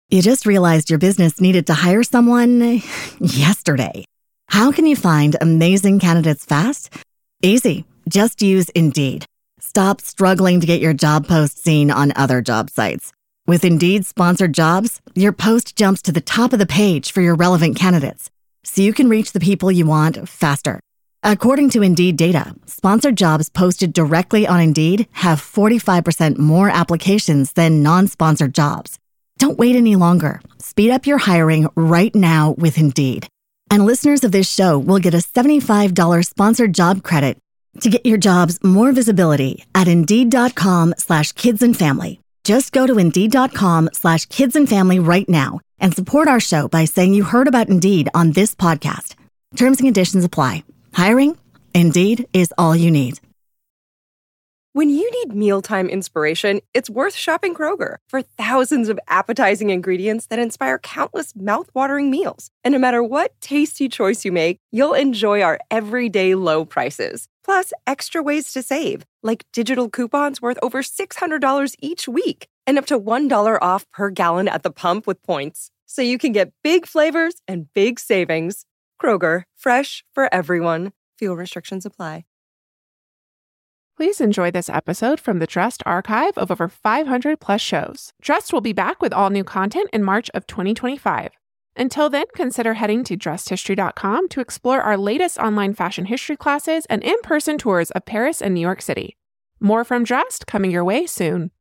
You just realized your business needed to hire someone yesterday. How can you find amazing candidates fast? Easy. Just use Indeed. Stop struggling to get your job post seen on other job sites. With Indeed sponsored jobs, your post jumps to the top of the page for your relevant candidates, so you can reach the people you want faster. According to Indeed data, sponsored jobs posted directly on Indeed have 45% more applications than non-sponsored jobs. Don't wait any longer. Speed up your hiring right now with Indeed. And listeners of this show will get a $75 sponsored job credit to get your jobs more visibility at Indeed.com/kidsandfamily. Just go to Indeed.com/kidsandfamily right now and support our show by saying you heard about Indeed on this podcast. Terms and conditions apply. Hiring? Indeed is all you need. When you need mealtime inspiration, it's worth shopping Kroger for thousands of appetizing ingredients that inspire countless mouthwatering meals. And no matter what tasty choice you make, you'll enjoy our everyday low prices. Plus, extra ways to save, like digital coupons worth over $600 each week and up to $1 off per gallon at the pump with points. So you can get big flavors and big savings. Kroger, fresh for everyone. Fuel restrictions apply. Please enjoy this episode from the Dressed archive of over 500 plus shows. Dressed will be back with all new content in March of 2025. Until then, consider heading to dressedhistory.com to explore our latest online fashion history classes and in-person tours of Paris and New York City. More from Dressed coming your way soon.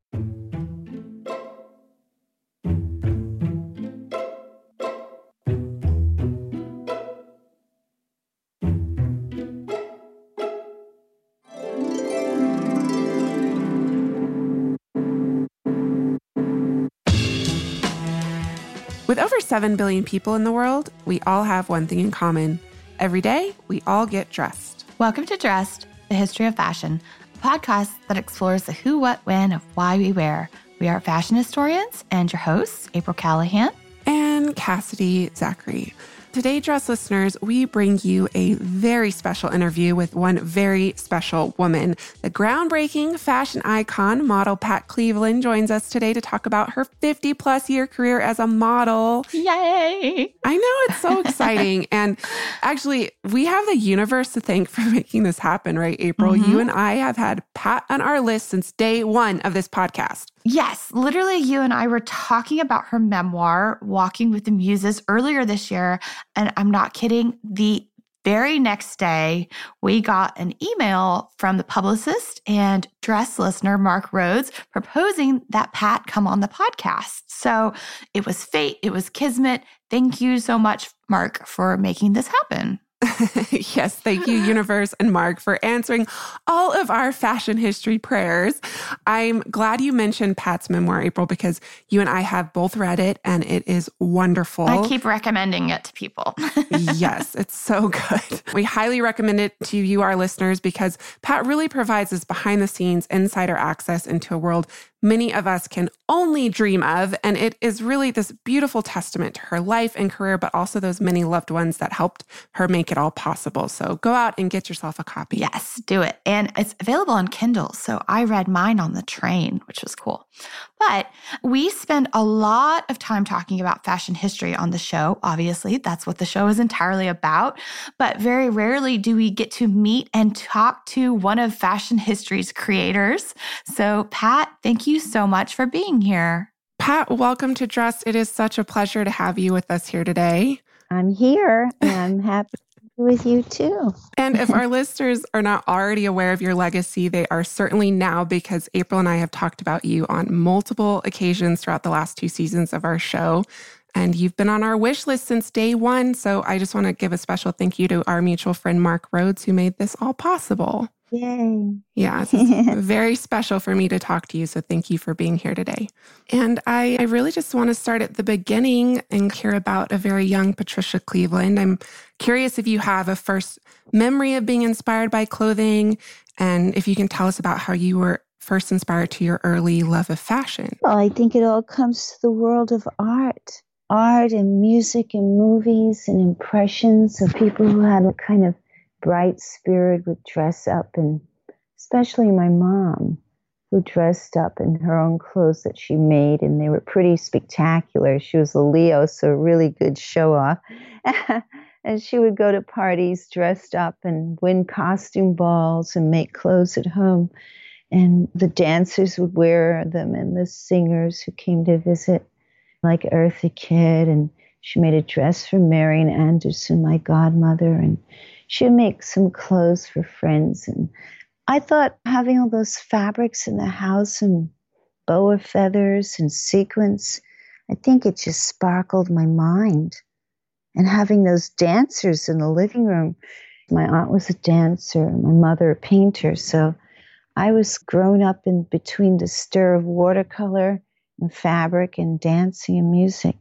With over 7 billion people in the world, we all have one thing in common. Every day, we all get dressed. Welcome to Dressed, the History of Fashion, a podcast that explores the who, what, when of why we wear. We are fashion historians and your hosts, April Callahan and Cassidy Zachary. Today, Dress listeners, we bring you a very special interview with one very special woman. The groundbreaking fashion icon, model Pat Cleveland, joins us today to talk about her 50-plus year career as a model. Yay! I know, it's so exciting. And actually, we have the universe to thank for making this happen, right, April? Mm-hmm. You and I have had Pat on our list since day one of this podcast. Yes, literally you and I were talking about her memoir, Walking with the Muses, earlier this year. And I'm not kidding. The very next day, we got an email from the publicist and Dress listener, Mark Rhodes, proposing that Pat come on the podcast. So it was fate. It was kismet. Thank you so much, Mark, for making this happen. Yes, thank you, Universe and Mark, for answering all of our fashion history prayers. I'm glad you mentioned Pat's memoir, April, because you and I have both read it, and it is wonderful. I keep recommending it to people. Yes, it's so good. We highly recommend it to you, our listeners, because Pat really provides us behind-the-scenes insider access into a world many of us can only dream of. And it is really this beautiful testament to her life and career, but also those many loved ones that helped her make it all possible. So go out and get yourself a copy. Yes, do it. And it's available on Kindle. So I read mine on the train, which was cool. But we spend a lot of time talking about fashion history on the show. Obviously, that's what the show is entirely about. But very rarely do we get to meet and talk to one of fashion history's creators. So Pat, thank you so much for being here. Pat, welcome to Dress. It is such a pleasure to have you with us here today. I'm here and I'm happy to be with you too. And if our listeners are not already aware of your legacy, they are certainly now, because April and I have talked about you on multiple occasions throughout the last 2 seasons of our show. And you've been on our wish list since day one. So I just want to give a special thank you to our mutual friend, Mark Rhodes, who made this all possible. Yay. Yeah, it's very special for me to talk to you. So thank you for being here today. And I really just want to start at the beginning and hear about a very young Patricia Cleveland. I'm curious if you have a first memory of being inspired by clothing, and if you can tell us about how you were first inspired to your early love of fashion. Well, I think it all comes to the world of art and music and movies and impressions of people who had a kind of bright spirit, would dress up, and especially my mom. who dressed up in her own clothes that she made, and they were pretty spectacular. She was a Leo, so a really good show off. And she would go to parties dressed up and win costume balls and make clothes at home. And the dancers would wear them, and the singers who came to visit, like Eartha Kitt. And she made a dress for Marian Anderson, my godmother, and she would make some clothes for friends. And I thought having all those fabrics in the house and boa feathers and sequins, I think it just sparkled my mind. And having those dancers in the living room, my aunt was a dancer, my mother a painter, so I was grown up in between the stir of watercolor and fabric and dancing and music.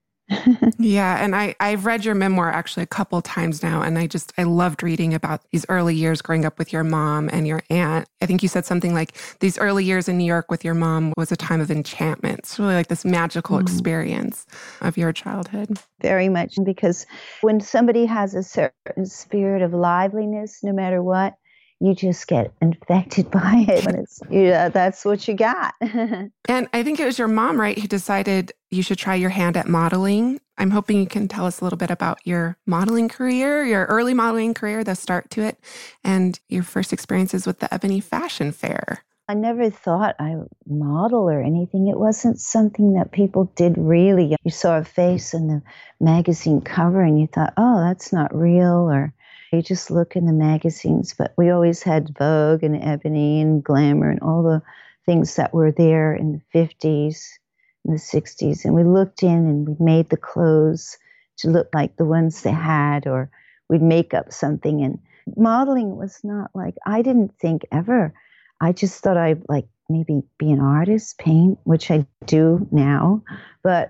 Yeah. And I've read your memoir actually a couple times now. And I loved reading about these early years growing up with your mom and your aunt. I think you said something like these early years in New York with your mom was a time of enchantment. It's really like this magical experience of your childhood. Very much, because when somebody has a certain spirit of liveliness, no matter what, you just get infected by it. When it's, that's what you got. And I think it was your mom, right, who decided you should try your hand at modeling. I'm hoping you can tell us a little bit about your modeling career, your early modeling career, the start to it, and your first experiences with the Ebony Fashion Fair. I never thought I would model or anything. It wasn't something that people did really. You saw a face on the magazine cover and you thought, oh, that's not real, or you just look in the magazines. But we always had Vogue and Ebony and Glamour and all the things that were there in the 50s and the 60s. And we looked in and we made the clothes to look like the ones they had, or we'd make up something. And modeling was not like, I didn't think ever. I just thought I'd like maybe be an artist, paint, which I do now. But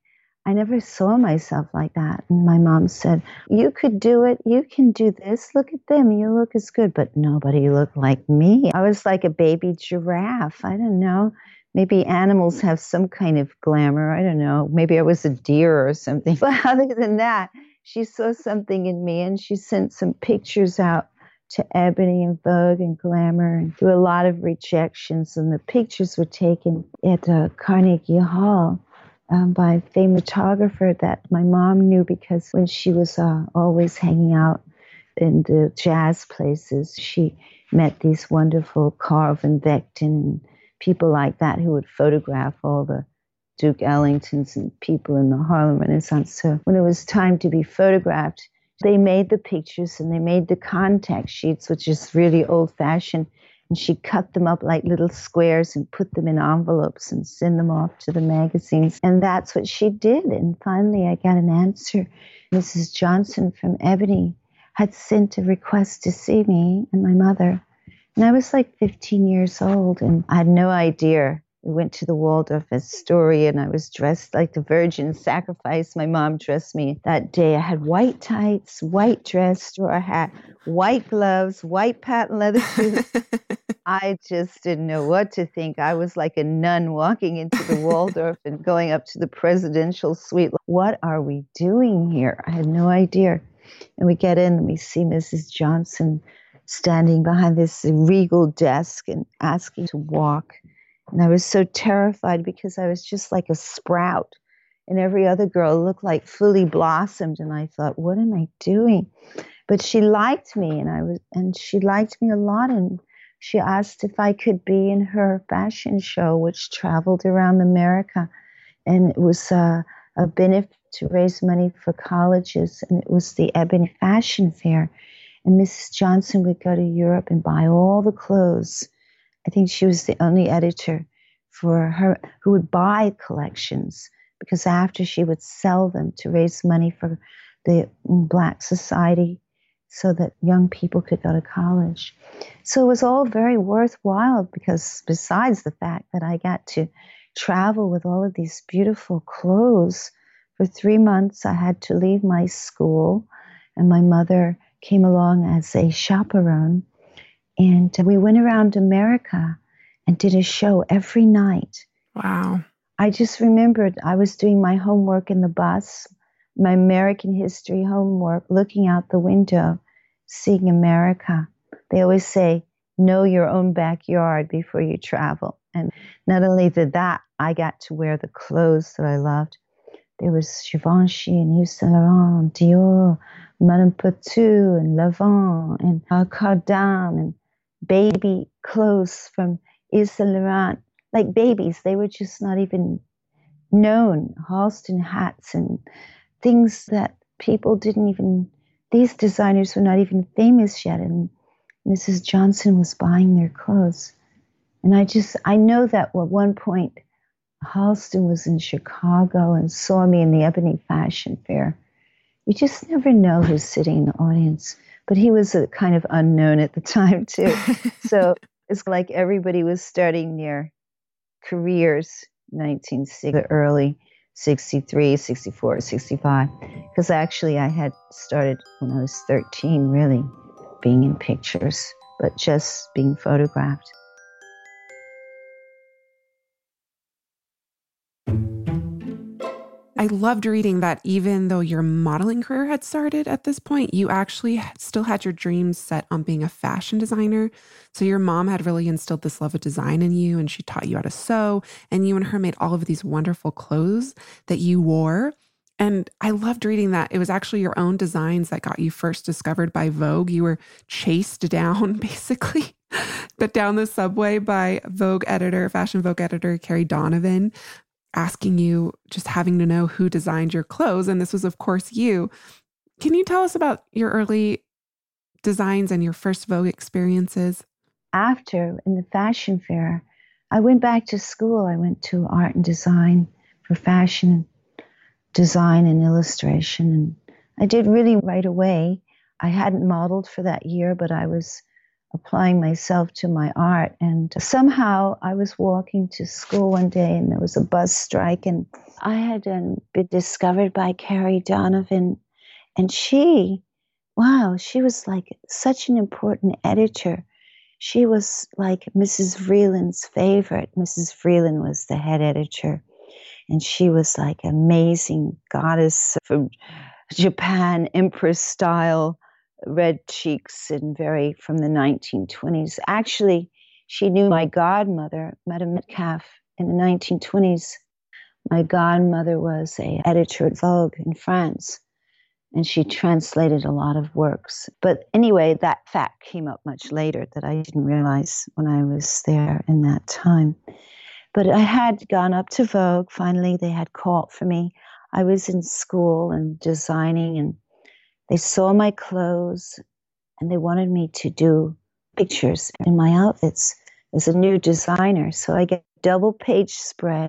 I never saw myself like that. And my mom said, you could do it. You can do this. Look at them. You look as good. But nobody looked like me. I was like a baby giraffe. I don't know. Maybe animals have some kind of glamour. I don't know. Maybe I was a deer or something. But other than that, she saw something in me and she sent some pictures out to Ebony and Vogue and Glamour, and there were a lot of rejections. And the pictures were taken at Carnegie Hall by a famous photographer that my mom knew, because when she was always hanging out in the jazz places, she met these wonderful Carl Van Vechten and people like that who would photograph all the Duke Ellingtons and people in the Harlem Renaissance. So when it was time to be photographed, they made the pictures and they made the contact sheets, which is really old-fashioned. And she cut them up like little squares and put them in envelopes and send them off to the magazines. And that's what she did. And finally, I got an answer. Mrs. Johnson from Ebony had sent a request to see me and my mother. And I was like 15 years old, and I had no idea. We went to the Waldorf Astoria, and I was dressed like the Virgin Sacrifice. My mom dressed me that day. I had white tights, white dress, straw hat, white gloves, white patent leather shoes. I just didn't know what to think. I was like a nun walking into the Waldorf and going up to the presidential suite. What are we doing here? I had no idea. And we get in and we see Mrs. Johnson standing behind this regal desk and asking to walk. And I was so terrified because I was just like a sprout. And every other girl looked like fully blossomed. And I thought, what am I doing? But she liked me, and she liked me a lot. And she asked if I could be in her fashion show, which traveled around America. And it was a benefit to raise money for colleges. And it was the Ebony Fashion Fair. And Mrs. Johnson would go to Europe and buy all the clothes. I think she was the only editor for her who would buy collections, because after she would sell them to raise money for the Black Society so that young people could go to college. So it was all very worthwhile, because besides the fact that I got to travel with all of these beautiful clothes, for 3 months I had to leave my school, and my mother came along as a chaperone. And we went around America and did a show every night. Wow. I just remembered I was doing my homework in the bus, my American history homework, looking out the window, seeing America. They always say, know your own backyard before you travel. And not only did that, I got to wear the clothes that I loved. There was Givenchy and Yves Saint Laurent, Dior, Madame Couture and Lavant and Cardin and baby clothes from Yves Saint Laurent. Like babies, they were just not even known. Halston hats and things that people didn't even, these designers were not even famous yet. And Mrs. Johnson was buying their clothes. And I know that at one point, Halston was in Chicago and saw me in the Ebony Fashion Fair. You just never know who's sitting in the audience. But he was a kind of unknown at the time, too. So it's like everybody was starting their careers, 1960, early 63, 64, 65. Because actually I had started when I was 13, really, being in pictures, but just being photographed. I loved reading that even though your modeling career had started at this point, you actually still had your dreams set on being a fashion designer. So your mom had really instilled this love of design in you, and she taught you how to sew, and you and her made all of these wonderful clothes that you wore. And I loved reading that. It was actually your own designs that got you first discovered by Vogue. You were chased down, basically, but down the subway by fashion Vogue editor, Carrie Donovan, asking you, just having to know who designed your clothes. And this was, of course, you. Can you tell us about your early designs and your first Vogue experiences? After, in the fashion fair, I went back to school. I went to art and design for fashion design and illustration. And I did really right away. I hadn't modeled for that year, but I was applying myself to my art. And somehow I was walking to school one day and there was a bus strike, and I had been discovered by Carrie Donovan. And she was like such an important editor. She was like Mrs. Vreeland's favorite. Mrs. Vreeland was the head editor. And she was like amazing goddess from Japan, empress style, red cheeks, and very from the 1920s. Actually, she knew my godmother, Madame Metcalfe, in the 1920s. My godmother was an editor at Vogue in France, and she translated a lot of works. But anyway, that fact came up much later that I didn't realize when I was there in that time. But I had gone up to Vogue. Finally, they had called for me. I was in school and designing, and they saw my clothes, and they wanted me to do pictures in my outfits as a new designer. So I get a double-page spread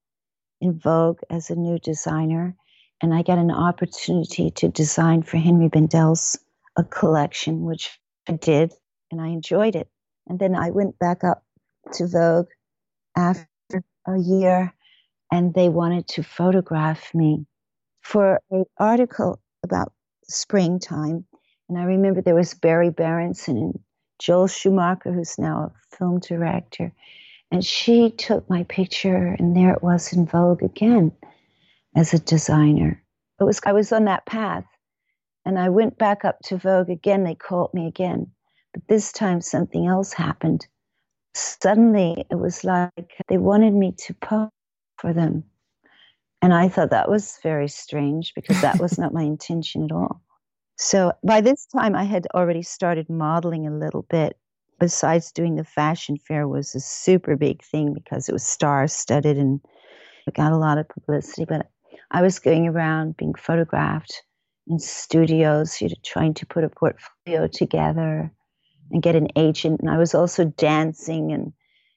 in Vogue as a new designer, and I get an opportunity to design for Henri Bendel's a collection, which I did, and I enjoyed it. And then I went back up to Vogue after a year, and they wanted to photograph me for an article about springtime. And I remember there was Barry Berenson and Joel Schumacher, who's now a film director. And she took my picture, and there it was in Vogue again as a designer. I was on that path. And I went back up to Vogue again. They called me again. But this time something else happened. Suddenly it was like they wanted me to pose for them. And I thought that was very strange because that was not my intention at all. So by this time I had already started modeling a little bit. Besides doing the fashion fair was a super big thing because it was star-studded and it got a lot of publicity. But I was going around being photographed in studios, trying to put a portfolio together and get an agent. And I was also dancing and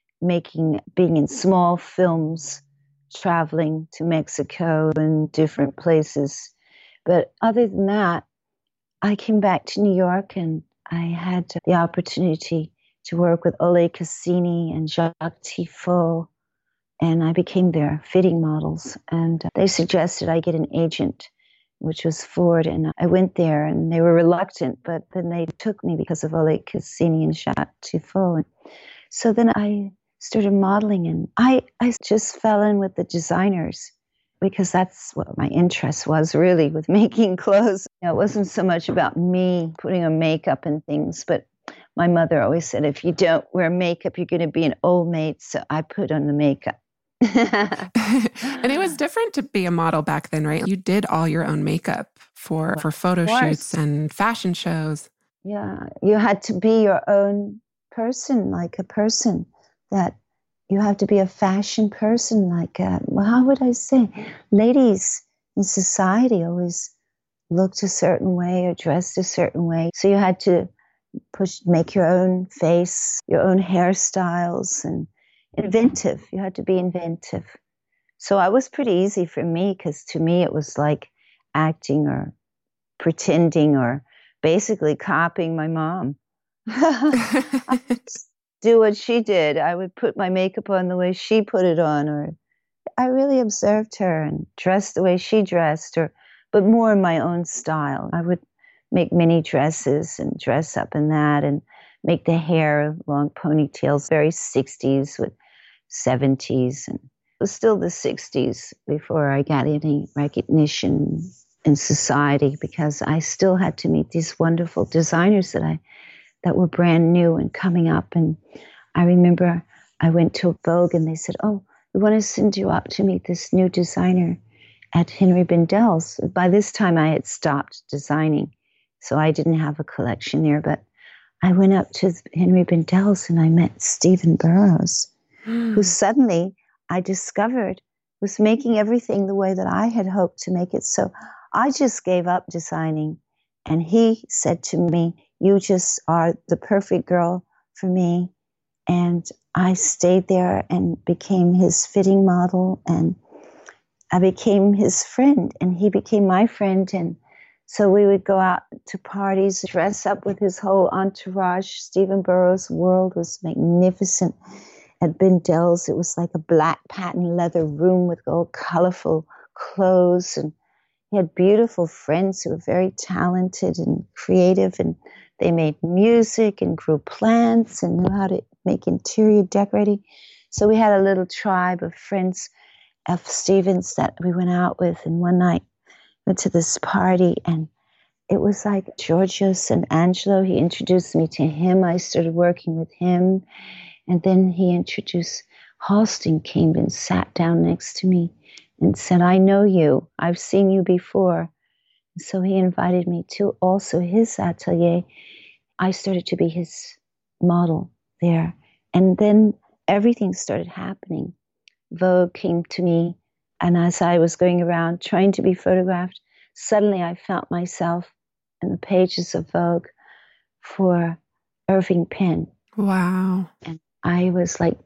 being in small films, traveling to Mexico and different places. But other than that, I came back to New York and I had the opportunity to work with Ole Cassini and Jacques Tifo, and I became their fitting models. And they suggested I get an agent, which was Ford, and I went there, and they were reluctant, but then they took me because of Ole Cassini and Jacques Tifo. And so then I started modeling, and I just fell in with the designers because that's what my interest was really with making clothes. It wasn't so much about me putting on makeup and things, but my mother always said, if you don't wear makeup, you're going to be an old maid. So I put on the makeup. And it was different to be a model back then, right? You did all your own makeup for photo shoots and fashion shows. Yeah, you had to be your own person, like a person that you have to be a fashion person, like, well, how would I say? Ladies in society always looked a certain way or dressed a certain way. So you had to make your own face, your own hairstyles, and inventive. You had to be inventive. So it was pretty easy for me, because to me it was like acting or pretending or basically copying my mom. I would do what she did. I would put my makeup on the way she put it on, or I really observed her and dressed the way she dressed, but more in my own style. I would make mini dresses and dress up in that and make the hair long ponytails, very 60s with 70s. And it was still the 60s before I got any recognition in society, because I still had to meet these wonderful designers that were brand new and coming up. And I remember I went to Vogue and they said, oh, we want to send you up to meet this new designer at Henry Bendel's. By this time I had stopped designing, so I didn't have a collection there, but I went up to Henry Bendel's and I met Stephen Burrows, who suddenly I discovered was making everything the way that I had hoped to make it. So I just gave up designing, and he said to me, you just are the perfect girl for me. And I stayed there and became his fitting model, and I became his friend, and he became my friend. And so we would go out to parties, dress up with his whole entourage. Stephen Burrows' world was magnificent. At Bendel's, it was like a black patent leather room with all colorful clothes. And he had beautiful friends who were very talented and creative. And they made music and grew plants and knew how to make interior decorating. So we had a little tribe of friends of Stephen's that we went out with. And one night, went to this party, and it was like Giorgio Sant'Angelo. He introduced me to him. I started working with him. And then he introduced, Halston came and sat down next to me and said, I know you. I've seen you before. So he invited me to also his atelier. I started to be his model there. And then everything started happening. Vogue came to me, and as I was going around trying to be photographed, suddenly I found myself in the pages of Vogue for Irving Penn. Wow. And I was like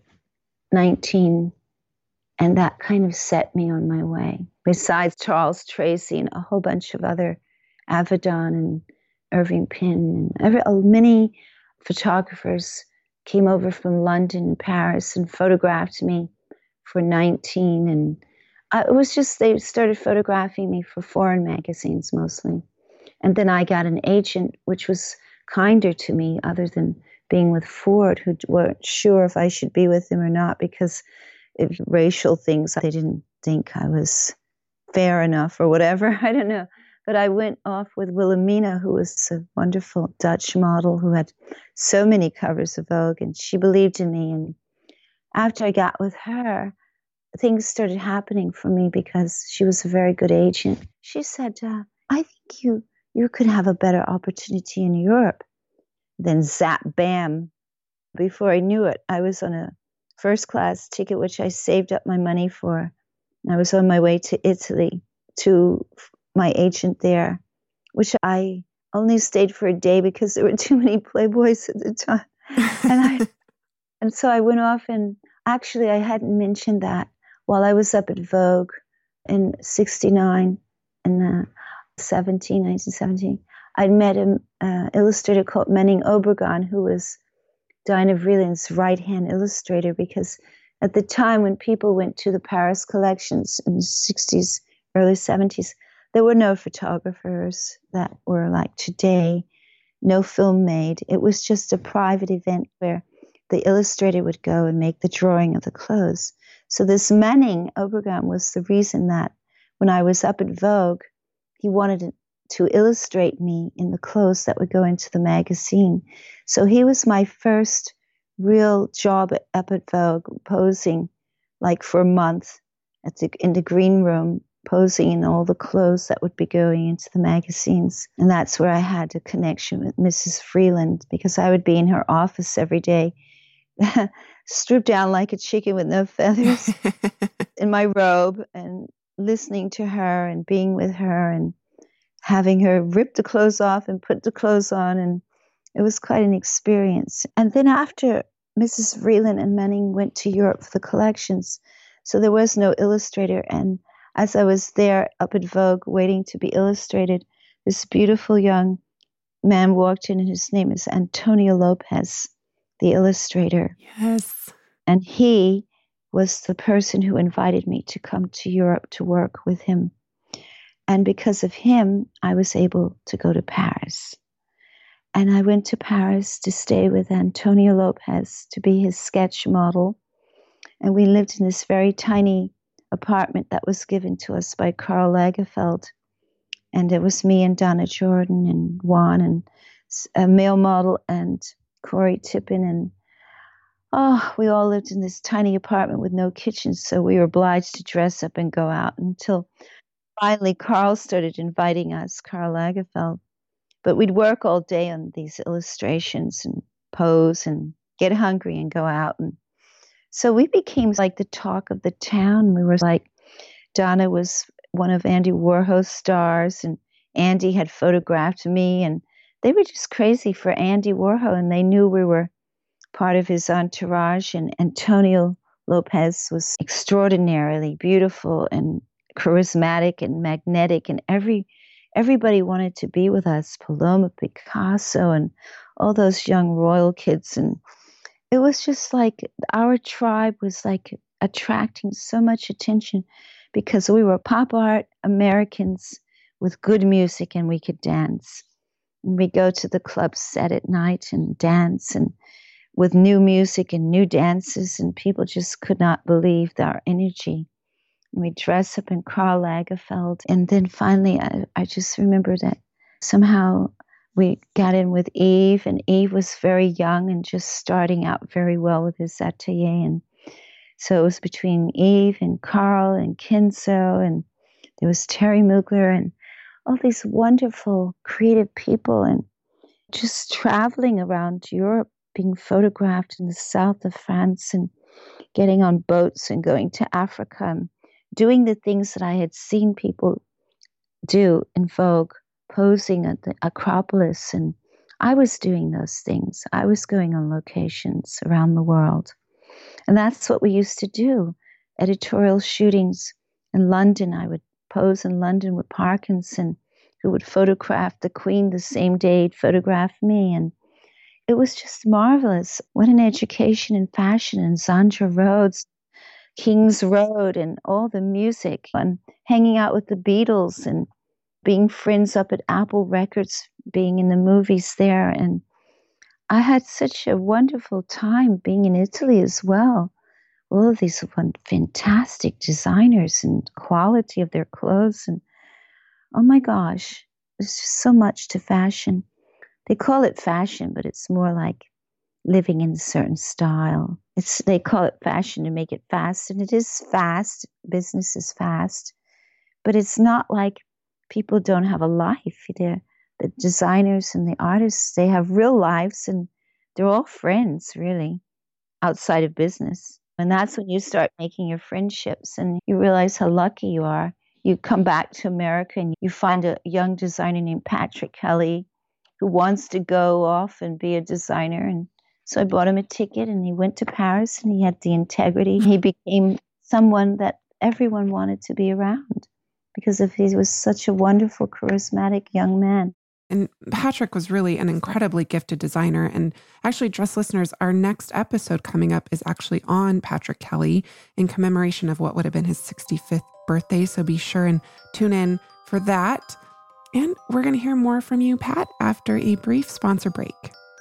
19, and that kind of set me on my way. Besides Charles Tracy and a whole bunch of other, Avedon and Irving Penn, and many photographers came over from London and Paris and photographed me for 19. And it was just, they started photographing me for foreign magazines mostly. And then I got an agent, which was kinder to me, other than being with Ford, who weren't sure if I should be with him or not, because of racial things. They didn't think I was fair enough or whatever. I don't know. But I went off with Wilhelmina, who was a wonderful Dutch model who had so many covers of Vogue, and she believed in me. And after I got with her, things started happening for me because she was a very good agent. She said, I think you could have a better opportunity in Europe. Then zap, bam. Before I knew it, I was on a first-class ticket, which I saved up my money for. And I was on my way to Italy to my agent there, which I only stayed for a day because there were too many Playboys at the time. And so I went off, and actually I hadn't mentioned that while I was up at Vogue in 69 and 1917, I'd met an illustrator called Menning Obregon, who was Dinah Vreeland's right-hand illustrator, because at the time when people went to the Paris collections in the 60s, early 70s, there were no photographers that were like today, no film made. It was just a private event where the illustrator would go and make the drawing of the clothes. So this Menning Obregon was the reason that when I was up at Vogue, he wanted to illustrate me in the clothes that would go into the magazine. So he was my first real job up at Vogue, posing like for a month in the green room, posing in all the clothes that would be going into the magazines. And that's where I had a connection with Mrs. Freeland, because I would be in her office every day, stripped down like a chicken with no feathers in my robe, and listening to her and being with her and having her rip the clothes off and put the clothes on. And it was quite an experience. And then after Mrs. Freeland and Manning went to Europe for the collections, so there was no illustrator. And as I was there up at Vogue waiting to be illustrated, this beautiful young man walked in, and his name is Antonio Lopez, the illustrator. Yes. And he was the person who invited me to come to Europe to work with him. And because of him, I was able to go to Paris. And I went to Paris to stay with Antonio Lopez, to be his sketch model. And we lived in this very tiny apartment that was given to us by Karl Lagerfeld. And it was me and Donna Jordan and Juan and a male model and Corey Tippin. And we all lived in this tiny apartment with no kitchen. So we were obliged to dress up and go out until finally Karl started inviting us, Karl Lagerfeld. But we'd work all day on these illustrations and pose and get hungry and go out. And so we became like the talk of the town. We were like, Donna was one of Andy Warhol's stars, and Andy had photographed me, and they were just crazy for Andy Warhol, and they knew we were part of his entourage. And Antonio Lopez was extraordinarily beautiful and charismatic and magnetic, and everybody wanted to be with us. Paloma Picasso and all those young royal kids. And it was just like our tribe was like attracting so much attention because we were pop art Americans with good music, and we could dance. And we go to the club set at night and dance, and with new music and new dances, and people just could not believe our energy. We dress up in Karl Lagerfeld. And then finally, I just remember that somehow we got in with Yves, and Yves was very young and just starting out very well with his atelier. And so it was between Yves and Karl and Kenzo, and there was Terry Mugler and all these wonderful creative people, and just traveling around Europe, being photographed in the south of France and getting on boats and going to Africa and doing the things that I had seen people do in Vogue, posing at the Acropolis. And I was doing those things. I was going on locations around the world. And that's what we used to do. Editorial shootings in London. I would pose in London with Parkinson, who would photograph the Queen the same day he'd photograph me. And it was just marvelous. What an education in fashion, and Zandra Rhodes, King's Road, and all the music, and hanging out with the Beatles and being friends up at Apple Records, being in the movies there. And I had such a wonderful time being in Italy as well. All of these fantastic designers and quality of their clothes. And oh my gosh, there's just so much to fashion. They call it fashion, but it's more like living in a certain style. They call it fashion to make it fast, and it is fast. Business is fast, but it's not like people don't have a life. The designers and the artists, they have real lives, and they're all friends, really, outside of business. And that's when you start making your friendships, and you realize how lucky you are. You come back to America, and you find a young designer named Patrick Kelly who wants to go off and be a designer. And so I bought him a ticket, and he went to Paris, and he had the integrity. He became someone that everyone wanted to be around because he was such a wonderful, charismatic young man. And Patrick was really an incredibly gifted designer. And actually, Dress listeners, our next episode coming up is actually on Patrick Kelly in commemoration of what would have been his 65th birthday. So be sure and tune in for that. And we're going to hear more from you, Pat, after a brief sponsor break.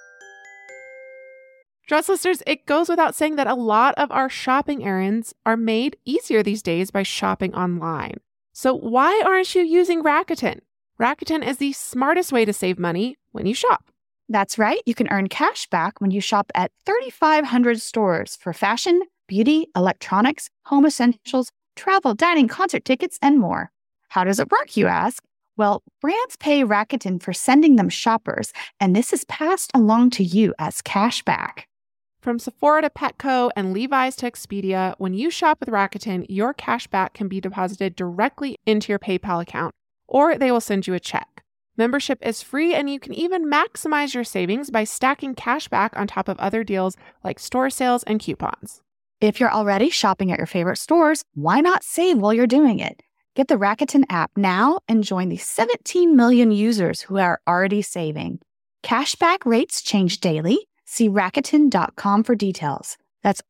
Dress listeners, it goes without saying that a lot of our shopping errands are made easier these days by shopping online. So why aren't you using Rakuten? Rakuten is the smartest way to save money when you shop. That's right. You can earn cash back when you shop at 3,500 stores for fashion, beauty, electronics, home essentials, travel, dining, concert tickets, and more. How does it work, you ask? Well, brands pay Rakuten for sending them shoppers, and this is passed along to you as cash back. From Sephora to Petco and Levi's to Expedia, when you shop with Rakuten, your cash back can be deposited directly into your PayPal account, or they will send you a check. Membership is free, and you can even maximize your savings by stacking cash back on top of other deals like store sales and coupons. If you're already shopping at your favorite stores, why not save while you're doing it? Get the Rakuten app now and join the 17 million users who are already saving. Cashback rates change daily. See Rakuten.com for details. That's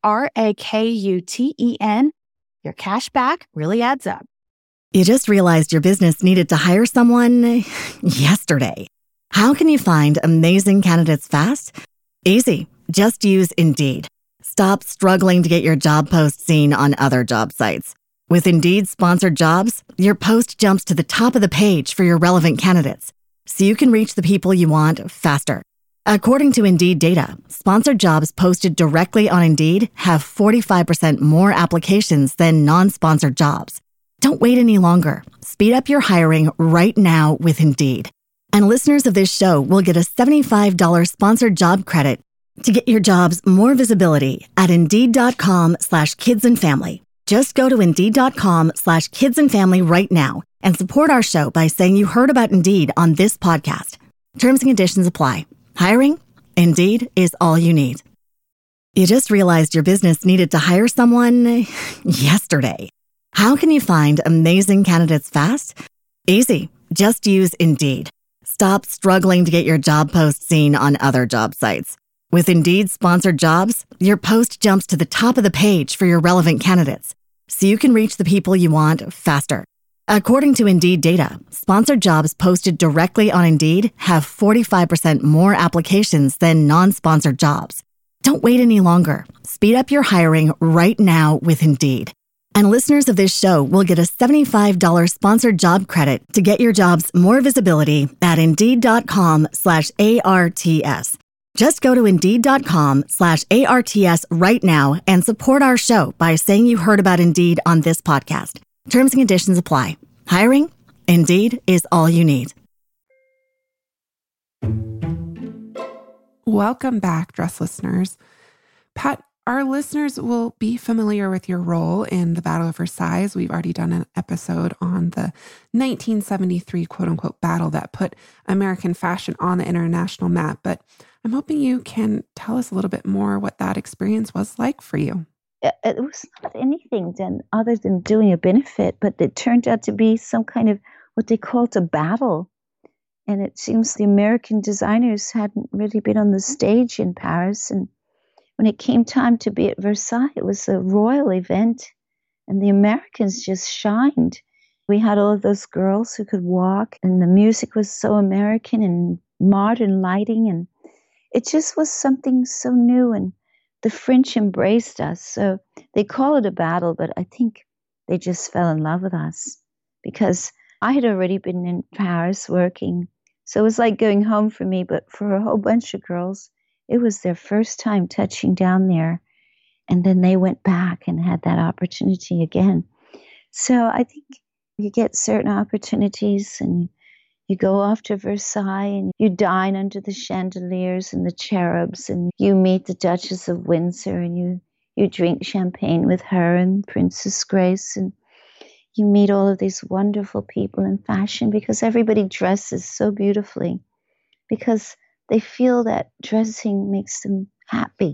Rakuten. Your cashback really adds up. You just realized your business needed to hire someone yesterday. How can you find amazing candidates fast? Easy. Just use Indeed. Stop struggling to get your job post seen on other job sites. With Indeed sponsored jobs, your post jumps to the top of the page for your relevant candidates, so you can reach the people you want faster. According to Indeed data, sponsored jobs posted directly on Indeed have 45% more applications than non-sponsored jobs. Don't wait any longer. Speed up your hiring right now with Indeed. And listeners of this show will get a $75 sponsored job credit to get your jobs more visibility at Indeed.com/kidsandfamily. Just go to Indeed.com/kidsandfamily right now and support our show by saying you heard about Indeed on this podcast. Terms and conditions apply. Hiring? Indeed is all you need. You just realized your business needed to hire someone yesterday. How can you find amazing candidates fast? Easy. Just use Indeed. Stop struggling to get your job post seen on other job sites. With Indeed sponsored jobs, your post jumps to the top of the page for your relevant candidates, so you can reach the people you want faster. According to Indeed data, sponsored jobs posted directly on Indeed have 45% more applications than non-sponsored jobs. Don't wait any longer. Speed up your hiring right now with Indeed. And listeners of this show will get a $75 sponsored job credit to get your jobs more visibility at Indeed.com/ARTS. Just go to Indeed.com/ARTS right now and support our show by saying you heard about Indeed on this podcast. Terms and conditions apply. Hiring? Indeed is all you need. Welcome back, Dress listeners. Pat, our listeners will be familiar with your role in the Battle of Versailles. We've already done an episode on the 1973 quote-unquote battle that put American fashion on the international map, but I'm hoping you can tell us a little bit more what that experience was like for you. It was not anything done other than doing a benefit, but it turned out to be some kind of what they called a battle. And it seems the American designers hadn't really been on the stage in Paris, and when it came time to be at Versailles, it was a royal event, and the Americans just shined. We had all of those girls who could walk, and the music was so American and modern lighting, and it just was something so new, and the French embraced us. So they call it a battle, but I think they just fell in love with us because I had already been in Paris working. So it was like going home for me, but for a whole bunch of girls, it was their first time touching down there. And then they went back and had that opportunity again. So I think you get certain opportunities and you go off to Versailles and you dine under the chandeliers and the cherubs and you meet the Duchess of Windsor and you drink champagne with her and Princess Grace and you meet all of these wonderful people in fashion because everybody dresses so beautifully because they feel that dressing makes them happy.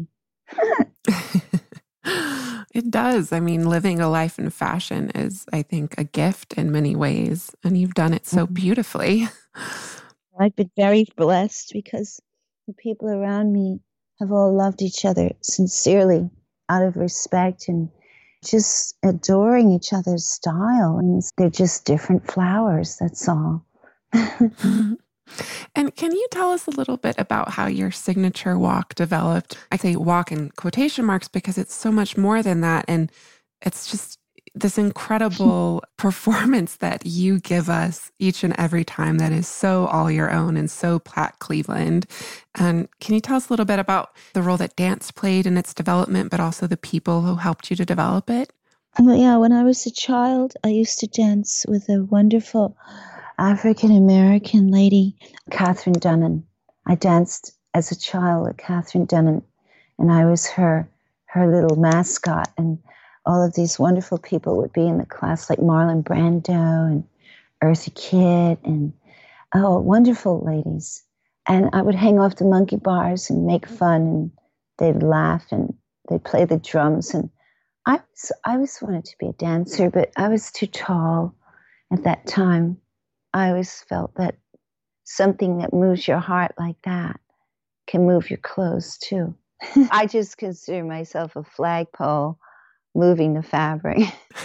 It does. I mean, living a life in fashion is, I think, a gift in many ways, and you've done it so beautifully. I've been very blessed because the people around me have all loved each other sincerely out of respect and just adoring each other's style. And they're just different flowers, that's all. And can you tell us a little bit about how your signature walk developed? I say walk in quotation marks because it's so much more than that. And it's just this incredible performance that you give us each and every time that is so all your own and so Pat Cleveland. And can you tell us a little bit about the role that dance played in its development, but also the people who helped you to develop it? Well, yeah, when I was a child, I used to dance with a wonderful African-American lady, Catherine Dunnan. I danced as a child with Catherine Dunnan, and I was her little mascot. And all of these wonderful people would be in the class, like Marlon Brando and Eartha Kitt, and wonderful ladies. And I would hang off the monkey bars and make fun, and they'd laugh and they'd play the drums. And I always wanted to be a dancer, but I was too tall at that time. I always felt that something that moves your heart like that can move your clothes too. I just consider myself a flagpole moving the fabric.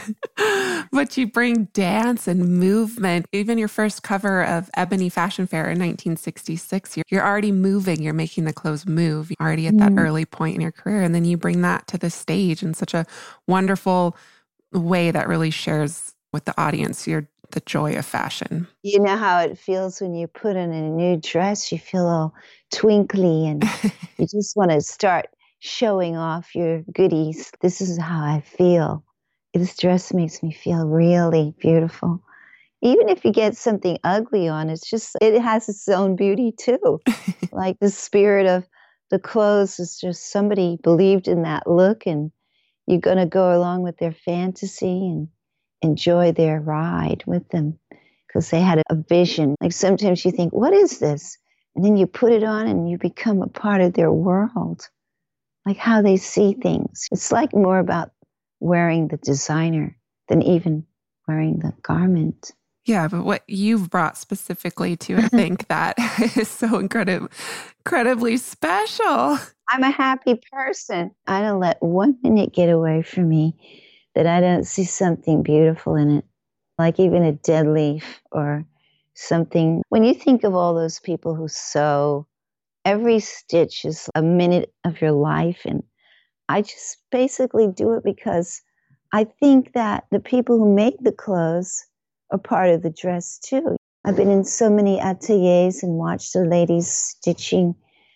But you bring dance and movement. Even your first cover of Ebony Fashion Fair in 1966, you're already moving. You're making the clothes move. You're already at that early point in your career. And then you bring that to the stage in such a wonderful way that really shares with the audience the joy of fashion. You know how it feels when you put on a new dress? You feel all twinkly and you just want to start showing off your goodies. This is how I feel. This dress makes me feel really beautiful. Even if you get something ugly on, it has its own beauty too. Like the spirit of the clothes is just somebody believed in that look, and you're going to go along with their fantasy and enjoy their ride with them because they had a vision. Like sometimes you think, what is this? And then you put it on and you become a part of their world, like how they see things. It's like more about wearing the designer than even wearing the garment. Yeah, but what you've brought specifically to, I think, that is so incredibly special. I'm a happy person. I don't let 1 minute get away from me that I don't see something beautiful in it, like even a dead leaf or something. When you think of all those people who sew, every stitch is a minute of your life. And I just basically do it because I think that the people who make the clothes are part of the dress too. I've been in so many ateliers and watched the ladies stitching.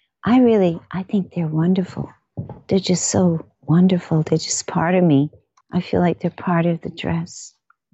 I think they're wonderful. They're just so wonderful. They're just part of me. I feel like they're part of the dress.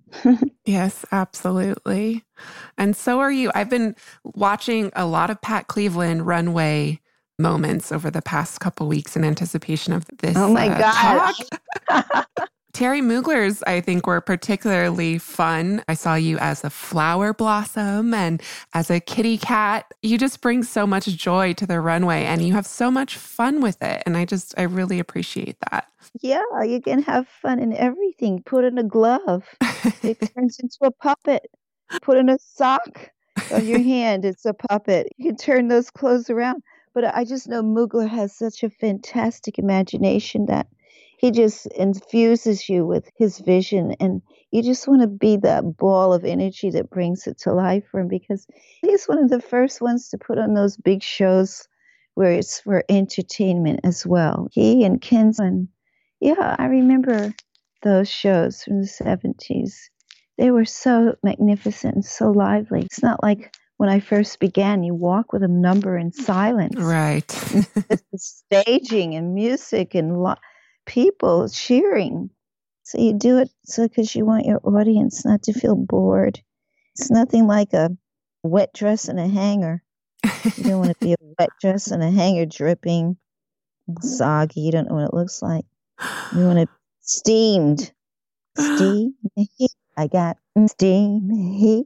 Yes, absolutely. And so are you. I've been watching a lot of Pat Cleveland runway moments over the past couple weeks in anticipation of this. Oh my gosh. Talk. Terry Mugler's, I think, were particularly fun. I saw you as a flower blossom and as a kitty cat. You just bring so much joy to the runway and you have so much fun with it. And I really appreciate that. Yeah, you can have fun in everything. Put in a glove, it turns into a puppet. Put in a sock on your hand, it's a puppet. You can turn those clothes around. But I just know Mugler has such a fantastic imagination that he just infuses you with his vision, and you just want to be that ball of energy that brings it to life for him, because he's one of the first ones to put on those big shows where it's for entertainment as well. He and Kenson, yeah, I remember those shows from the 70s. They were so magnificent and so lively. It's not like when I first began, you walk with a number in silence. Right. It's the staging and music and people cheering. So you do it because you want your audience not to feel bored. It's nothing like a wet dress and a hanger. You don't want to be a wet dress and a hanger dripping, soggy. You don't know what it looks like. You want it steamed. Steam heat. I got steam heat.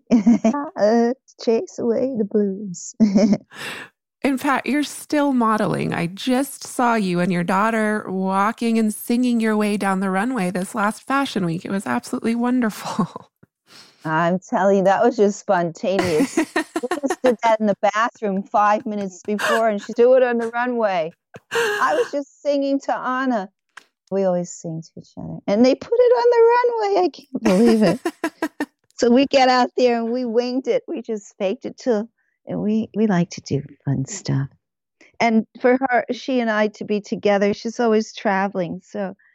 Chase away the blues. In fact, you're still modeling. I just saw you and your daughter walking and singing your way down the runway this last fashion week. It was absolutely wonderful. I'm telling you, that was just spontaneous. We just did that in the bathroom 5 minutes before, and she do it on the runway. I was just singing to Anna. We always sing to each other. And they put it on the runway. I can't believe it. So we get out there and we winged it. We just faked it till... And we like to do fun stuff. And for her, she and I to be together, she's always traveling. So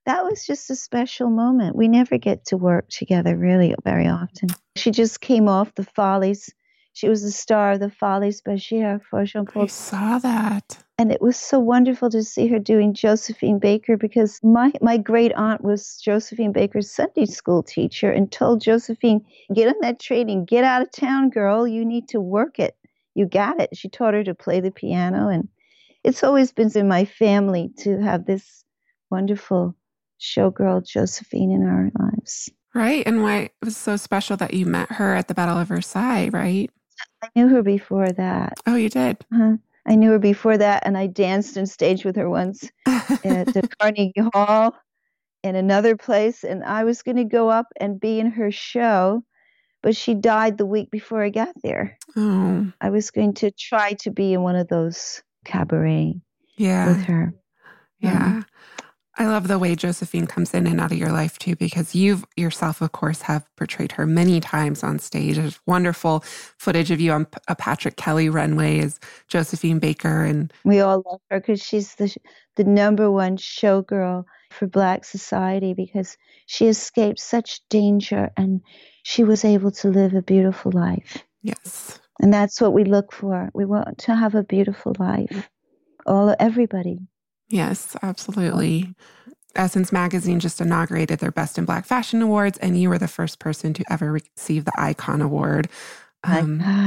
that was just a special moment. We never get to work together really very often. She just came off the Follies. She was the star of the Follies Bachir for Jean-Paul. I saw that. And it was so wonderful to see her doing Josephine Baker, because my great aunt was Josephine Baker's Sunday school teacher and told Josephine, get on that train and get out of town, girl. You need to work it. You got it. She taught her to play the piano. And it's always been in my family to have this wonderful showgirl Josephine in our lives. Right. And why it was so special that you met her at the Battle of Versailles, right? I knew her before that. Oh, you did? I knew her before that, and I danced on stage with her once at the Carnegie Hall in another place, and I was going to go up and be in her show, but she died the week before I got there. Oh. I was going to try to be in one of those cabaret with her. Yeah. I love the way Josephine comes in and out of your life too, because you yourself, of course, have portrayed her many times on stage. There's wonderful footage of you on a Patrick Kelly runway as Josephine Baker. And we all love her because she's the number one showgirl for Black society, because she escaped such danger and she was able to live a beautiful life. Yes. And that's what we look for. We want to have a beautiful life. Everybody. Yes, absolutely. Essence Magazine just inaugurated their Best in Black Fashion Awards, and you were the first person to ever receive the Icon Award. I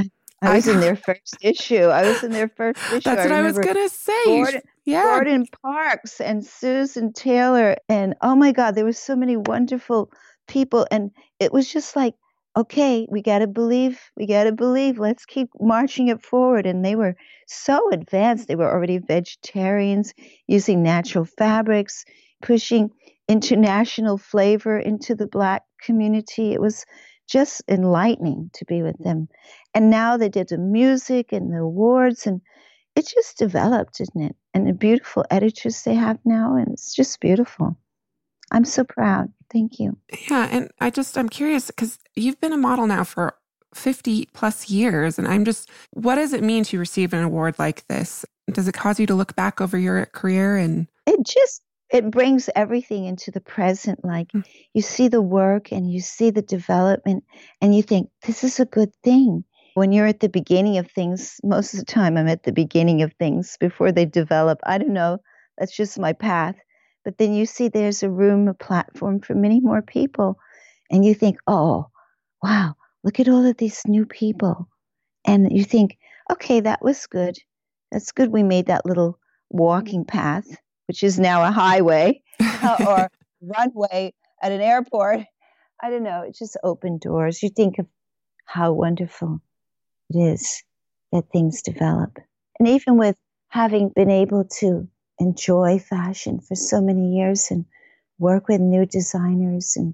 was in their first issue. That's what I was going to say. Gordon Parks and Susan Taylor. And oh my God, there were so many wonderful people. And it was just like, okay, we got to believe. Let's keep marching it forward. And they were so advanced. They were already vegetarians, using natural fabrics, pushing international flavor into the Black community. It was just enlightening to be with them. And now they did the music and the awards, and it just developed, didn't it? And the beautiful editors they have now, and it's just beautiful. I'm so proud. Thank you. Yeah. And I'm curious, because you've been a model now for 50 plus years. And what does it mean to receive an award like this? Does it cause you to look back over your career? And it brings everything into the present. Like you see the work and you see the development and you think, this is a good thing. When you're at the beginning of things, most of the time I'm at the beginning of things before they develop. I don't know. That's just my path. But then you see there's a platform for many more people. And you think, oh, wow, look at all of these new people. And you think, okay, that was good. That's good we made that little walking path, which is now a highway or runway at an airport. I don't know. It just opened doors. You think of how wonderful it is that things develop. And even with having been able to enjoy fashion for so many years and work with new designers, and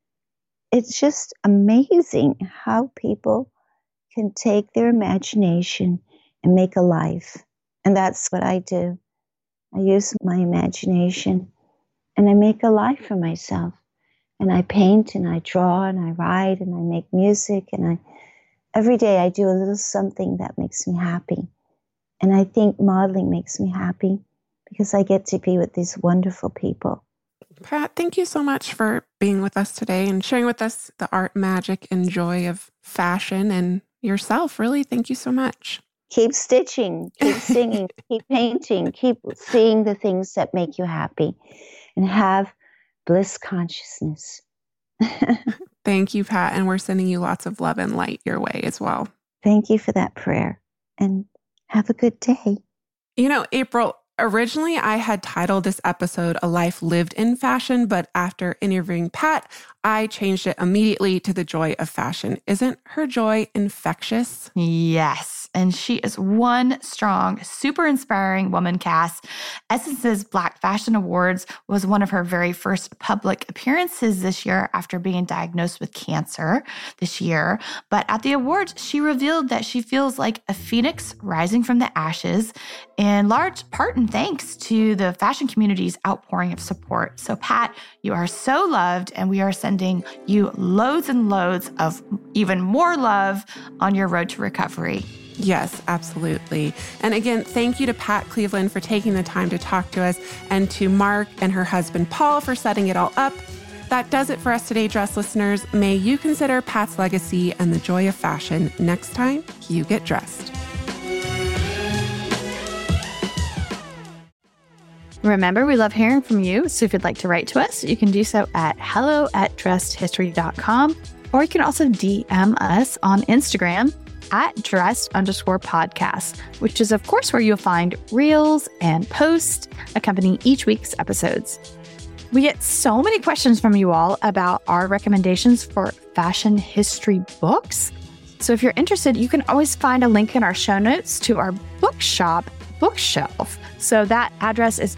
it's just amazing how people can take their imagination and make a life. And that's what I do. I use my imagination and I make a life for myself. And I paint and I draw and I write and I make music, and every day I do a little something that makes me happy. And I think modeling makes me happy because I get to be with these wonderful people. Pat, thank you so much for being with us today and sharing with us the art, magic, and joy of fashion and yourself. Really, thank you so much. Keep stitching, keep singing, keep painting, keep seeing the things that make you happy, and have bliss consciousness. Thank you, Pat. And we're sending you lots of love and light your way as well. Thank you for that prayer, and have a good day. You know, April, originally I had titled this episode A Life Lived in Fashion, but after interviewing Pat, I changed it immediately to The Joy of Fashion. Isn't her joy infectious? Yes. And she is one strong, super inspiring woman, Cass. Essence's Black Fashion Awards was one of her very first public appearances this year after being diagnosed with cancer this year. But at the awards, she revealed that she feels like a phoenix rising from the ashes, in large part and thanks to the fashion community's outpouring of support. So, Pat, you are so loved, and we are sending you loads and loads of even more love on your road to recovery. Yes, absolutely. And again, thank you to Pat Cleveland for taking the time to talk to us, and to Mark and her husband, Paul, for setting it all up. That does it for us today, dress listeners. May you consider Pat's legacy and the joy of fashion next time you get dressed. Remember, we love hearing from you. So if you'd like to write to us, you can do so at hello@dressedhistory.com, or you can also DM us on Instagram at dressed_podcast, which is, of course, where you'll find reels and posts accompanying each week's episodes. We get so many questions from you all about our recommendations for fashion history books. So if you're interested, you can always find a link in our show notes to our bookshop bookshelf. So that address is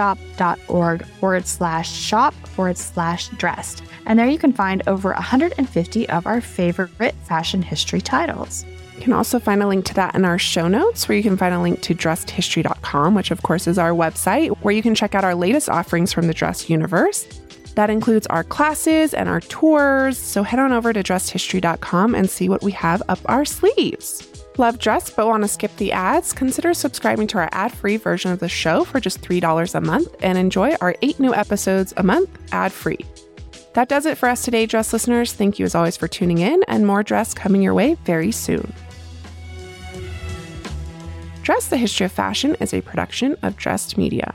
bookshop.org/shop/dressed. And there you can find over 150 of our favorite fashion history titles. You can also find a link to that in our show notes, where you can find a link to dressedhistory.com, which of course is our website, where you can check out our latest offerings from the Dressed universe. That includes our classes and our tours. So head on over to dressedhistory.com and see what we have up our sleeves. Love Dressed but want to skip the ads? Consider subscribing to our ad-free version of the show for just $3 a month and enjoy our 8 new episodes a month ad-free. That does it for us today, Dress listeners. Thank you as always for tuning in, and more Dress coming your way very soon. Dress, the History of Fashion is a production of Dressed Media.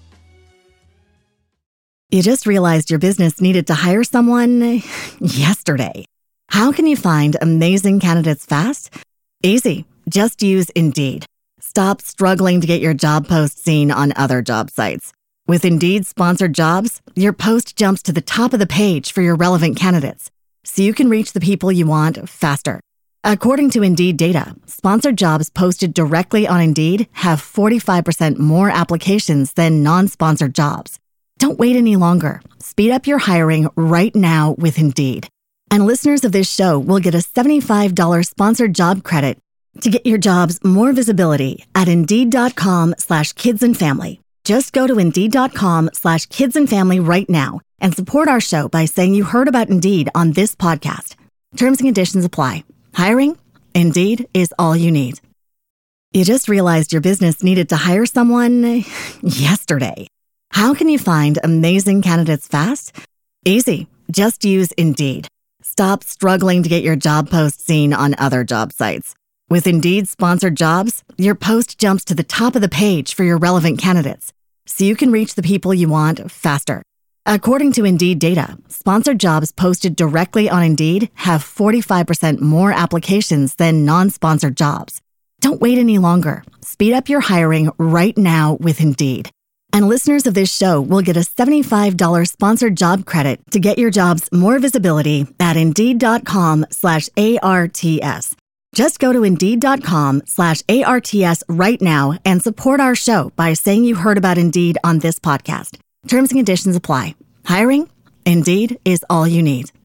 You just realized your business needed to hire someone yesterday. How can you find amazing candidates fast? Easy. Just use Indeed. Stop struggling to get your job post seen on other job sites. With Indeed sponsored jobs, your post jumps to the top of the page for your relevant candidates, so you can reach the people you want faster. According to Indeed data, sponsored jobs posted directly on Indeed have 45% more applications than non-sponsored jobs. Don't wait any longer. Speed up your hiring right now with Indeed. And listeners of this show will get a $75 sponsored job credit to get your jobs more visibility at Indeed.com/kidsandfamily. Just go to Indeed.com/kidsandfamily right now and support our show by saying you heard about Indeed on this podcast. Terms and conditions apply. Hiring? Indeed is all you need. You just realized your business needed to hire someone yesterday. How can you find amazing candidates fast? Easy. Just use Indeed. Stop struggling to get your job post seen on other job sites. With Indeed sponsored jobs, your post jumps to the top of the page for your relevant candidates, so you can reach the people you want faster. According to Indeed data, sponsored jobs posted directly on Indeed have 45% more applications than non-sponsored jobs. Don't wait any longer. Speed up your hiring right now with Indeed. And listeners of this show will get a $75 sponsored job credit to get your jobs more visibility at Indeed.com/ARTS. Just go to Indeed.com/ARTS right now and support our show by saying you heard about Indeed on this podcast. Terms and conditions apply. Hiring? Indeed is all you need.